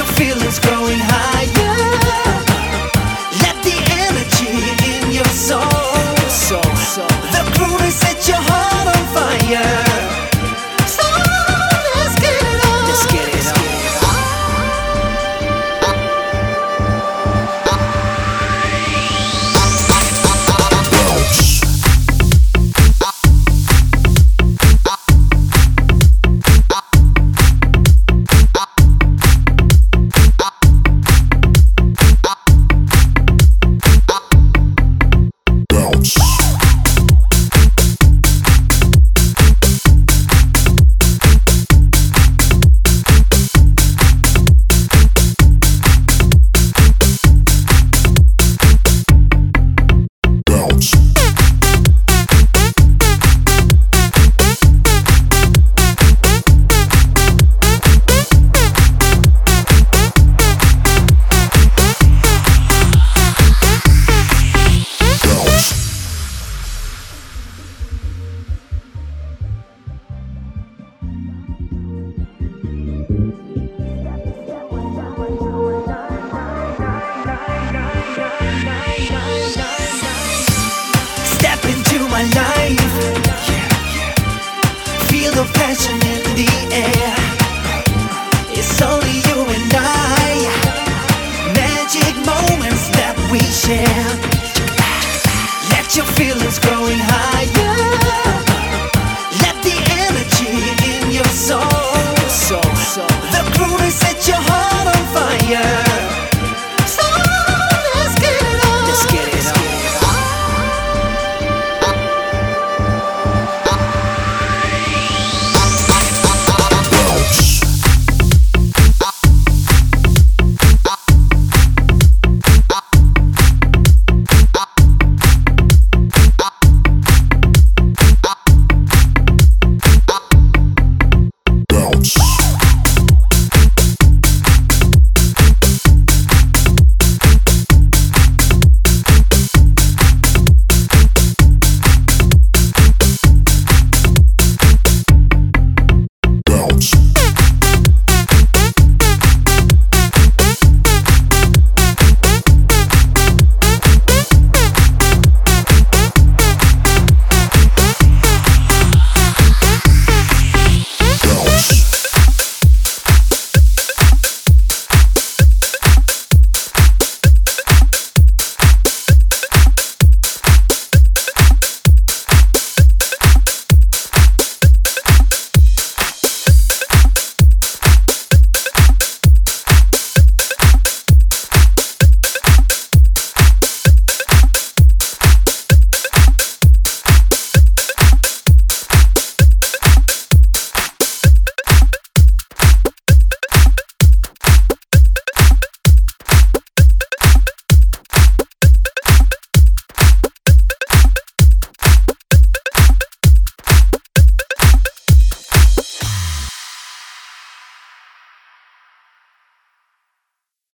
your feelings growing higher. Let the energy in your soul, the groove will set your heart on fire. So let's get it on. Let's get it on. Step into my life. Feel the passion in the air. It's only you and I. Magic moments that we share. Let your feelings growing high.